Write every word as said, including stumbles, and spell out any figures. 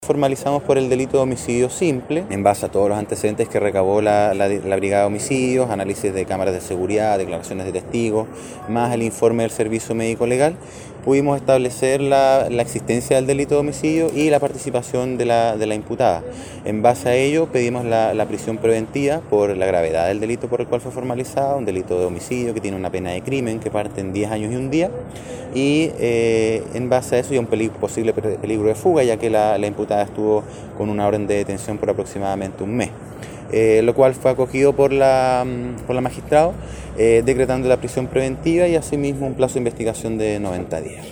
Formalizamos por el delito de homicidio simple, en base a todos los antecedentes que recabó la, la, la Brigada de Homicidios, análisis de cámaras de seguridad, declaraciones de testigos, más el informe del Servicio Médico Legal, pudimos establecer la, la existencia del delito de homicidio y la participación de la, de la imputada. En base a ello pedimos la, la prisión preventiva por la gravedad del delito por el cual fue formalizado, un delito de homicidio que tiene una pena de crimen que parte en diez años y un día, y eh, en base a eso y a un peligro, posible peligro de fuga, ya que la, la imputada estuvo con una orden de detención por aproximadamente un mes, eh, lo cual fue acogido por la, por la magistrado, eh, decretando la prisión preventiva y asimismo un plazo de investigación de noventa días.